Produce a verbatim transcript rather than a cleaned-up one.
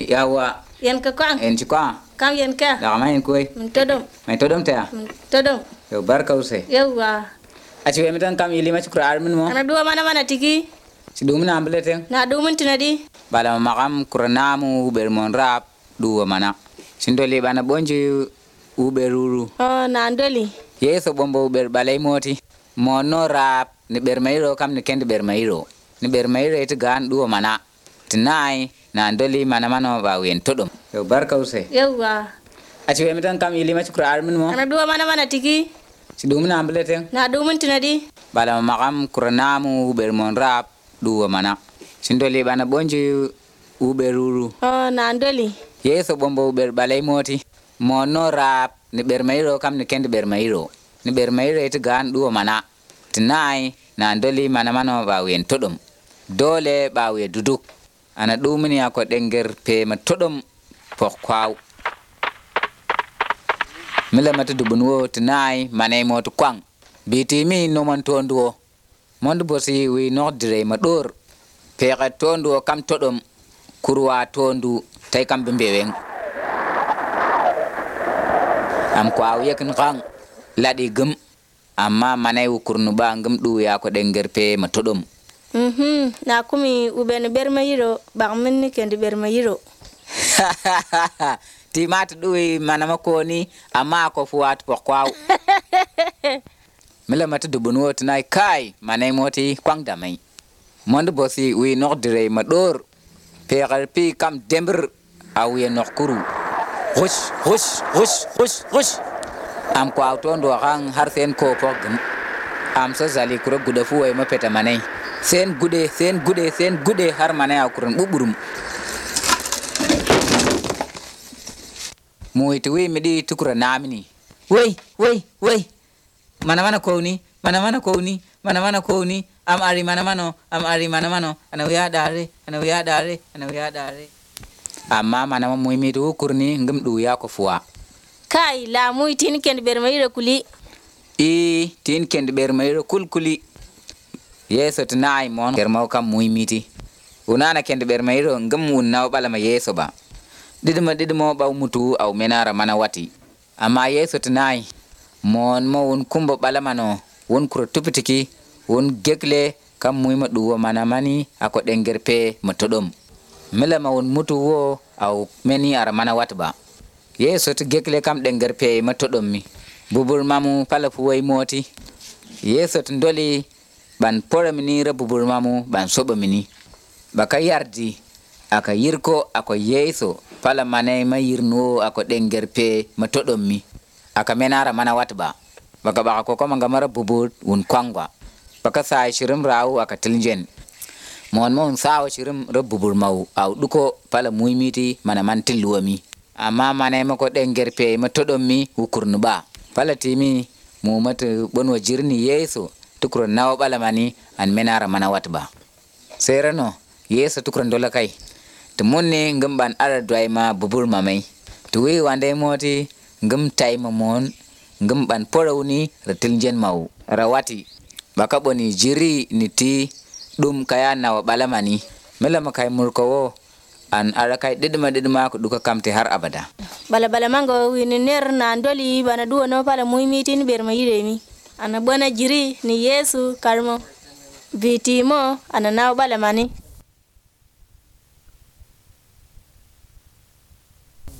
Yawa. Yen ka kwang. En ci kwa. Kam yen ka. La ma en koy. Mun todom. Mai todom ta. Mun todom. Yo barka use. Yawa. Aci we mitan kam yili ma ci kura armin mo. Ana duwa mana mana tiki. Ci du mina ambulete. Na du mun tinadi. Bala makam kuranamu bermon rap duwa mana. Sindoli bana bonji uberuru. Oh na ndoli. Yeso bombo uber balai moti. Mono rap ni bermairo kam ni kendi bermairo. Ni bermairo itu gan duwa mana. Tinai na ndoli mana mana ba wen todom. Yo barka use. Yawa. Aci we mitan kam yili ma ci kura armin mo. Ana duwa mana mana tiki. Ci du mina ambulete. Na du mun tinadi. Bala makam kuranamu bermon rap duwa mana. Sindoli bana bonji uberuru. Oh na ndoli. Yeso bombo uber balai moti. Mono rap ni bermairo kam ni kendi bermairo. Ni bermairo itu gan duwa mana. Tinai na ndoli mana mana ba wen todom. Dole ba we duduk. Ana dumini ako denger pe ma todom pokwaw. Mila mata dubunwo tinai manay mo to kwang. Biti mi no man tonduo. Mondu bosi we not dire ma dor. Peka tonduo kam todom kurwa tondu tay kam bembeweng. Am kwaw yekin kang ladi gum amma manay ukurnu ba ngum du ya ko denger pe ma todom. Mhm na kumi ubene bermayiro ba minni kendi bermayiro. Ti mat duwi manama koni amma ko fuat pokwaw. Mila mata dubunwo tinai kai manay moti kwang damay. Mondu bosi we nok dire ma dor. Pekar pi kam dembr awe nok kuru. Hush hush hush hush hush. Am kwaw tondo kang har sen ko pogum. Am so zali kuro gudafu way ma peta manay. Sen gude sen gude sen gude har manay akurun buburum. Moiti we midi tukura namini. Wey, wey, wey. Mana mana koni, mana mana koni, mana mana koni. Am ari mana mano, am ari mana mano. Ana wiya dare, ana wiya dare, ana wiya dare. Amma mana ma mui midu kurni ngum du ya ko fuwa. Kai la mui tin kendi bermayiro kuli. I tin kendi bermayiro kul kuli. Yeso tinai mon kermau kam mui miti. Unana kendi bermayiro ngum unna bala ma yeso ba. Didima didimo ba mutu au menara mana wati. Amma yeso tinai mon mo un kumbo bala mano un kuro tupitiki un gekle kam muima duwa mana mani ako denger pe matodom. Mila ma un mutu wo au meni ara mana watba. Yeso ti gekle kam denger pe matodom mi. Bubur mamu pala fuway moti. Yeso tindoli ban pora mini ra bubur mamu ban soba mini. Baka yardi aka yirko ako yeso pala manay ma yirno ako denger pe matodom mi. Aka menara mana watba. Baka baka koko mangamara bubur un kwangwa. Baka sa shirim rau aka tiljen. Mon mon sawa shirim ra bubur mau au duko pala muimiti mana mantil luami. Amma manay ma ko denger pe matodom mi ukurnu ba. Pala timi mu mata bonwa jirni yeso tukuro naw bala mani an menara mana watba. Serano yeso tukuro ndola kai. Tumunni ngumban ara dwaima bubur mamay. Tuwi wande moti ngum taima mon ngum ban porawni ratiljen mau rawati baka boni jiri niti dum kaya na balamani mela makai murko an ara kai didma didma ko duka kamte har abada Bala bala mango wini ner na ndoli bana duwa no pala mui mitin bermayire mi. Ana bona jiri ni Yesu karmo. Vitimo ana naw balamani.